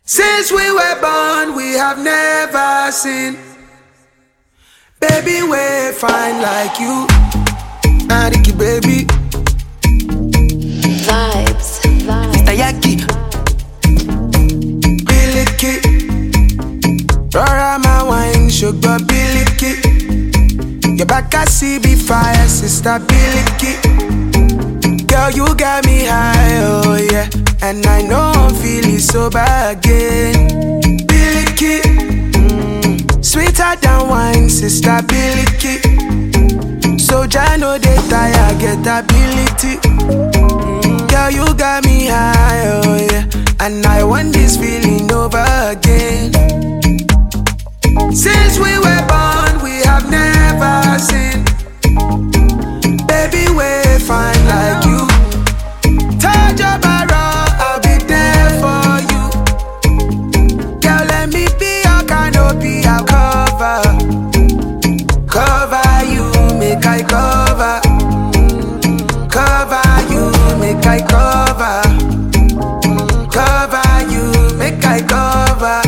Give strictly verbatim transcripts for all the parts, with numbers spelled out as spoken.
Since we were born, we have never seen baby we fine like you. Ariki baby Vibes, vibes. Mister Yaki Biliki Rora my wine, sugar Biliki. Your back I see be fire, sister Biliki. Girl, you got me high, oh yeah. And I know I'm feeling sober again. Biliki, mm, sweeter than wine, sister Biliki. So I know they tire, get ability. Mm, girl, you got me high, oh yeah. And I want this feeling over again. Since we were born, we have never seen baby we fine like you. Touch your barrel, I'll be there for you. Girl, let me be your canopy, I'll cover. Cover you, make I cover. Cover you, make I cover. Cover you, make I cover.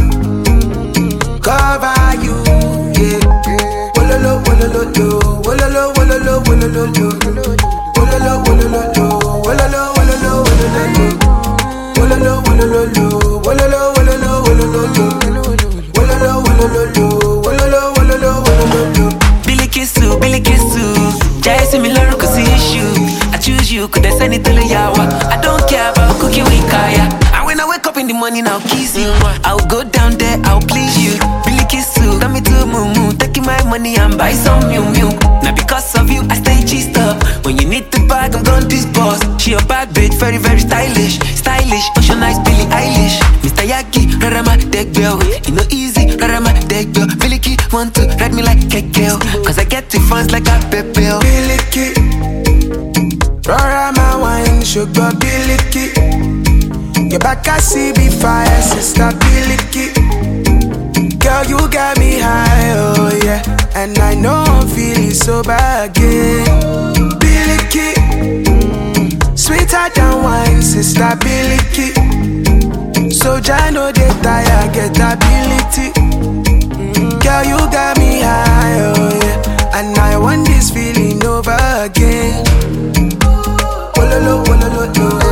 Cover you, yeah. Wololo, wololo, lo. Wololo, wololo, wololo, lo. Wololo, wololo, lo. Wololo, wololo, wololo, lo. Wololo, wololo, lo. Wololo, wololo, wololo, lo. Wololo, wololo, lo. Wololo, wololo, wololo, lo. Billy Kissu, Billy Kissu. Jai see me learn cause issue. I choose you, could I send it to the yawa? I don't care about cooking with kaya. And when I wake up in the morning, I'll kiss you. I'll go down there, I'll please you. Billy Kissu, come me to Mumu. Taking my money and buy some Mew Mew. Now because of you, I stay cheesed up. When you need the bag, I'm gone this boss. She a bad bitch, very, very stylish. Stylish, ocean nice, Billie Eilish. Mister Yaki, Rarama, deck bell. You know easy, Rarama, deck bell. Billy Key, want to ride me like cake girl. Cause I get the funds like a pepel. Biliki, Rora my wine, sugar Biliki. Your back I see be fire, sister Biliki. Girl, you got me high, oh yeah. And I know I'm feeling sober again. Biliki, mm, sweeter than wine, sister Biliki. So I know they tire, get ability. Mm, girl, you got me high, oh yeah. And I want this feeling over again. Wololo, wololo, lo.